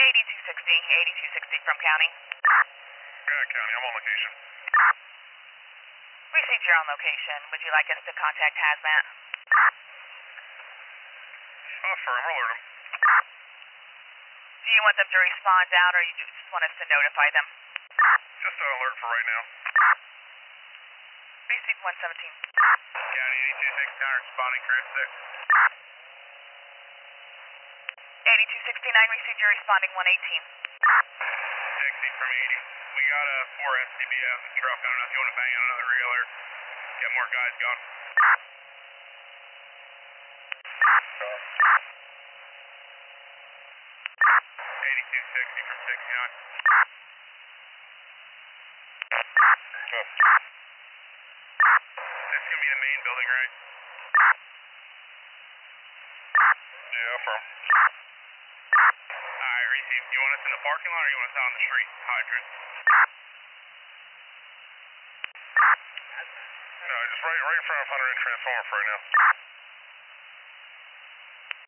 8260 from county. Yeah, County, I'm on location. Received your on location. Would you like us to contact Hazmat? Affirm, alert them. Do you want them to respond out, or you just want us to notify them? Just an alert for right now. Received 117. County 8260, now responding, Chris 6. 8269, received your responding 118. Taxi from 80. We got a 4 SCBF truck. I don't know if you want to bang on another regular. Get more guys going. 8260 from 69. Good. This is going to be the main building, right? Yeah, affirm. Alright, received. You want us in the parking lot or you want us out on the street? Hydrant. No, just right in front of Hunter and Transformer for right now.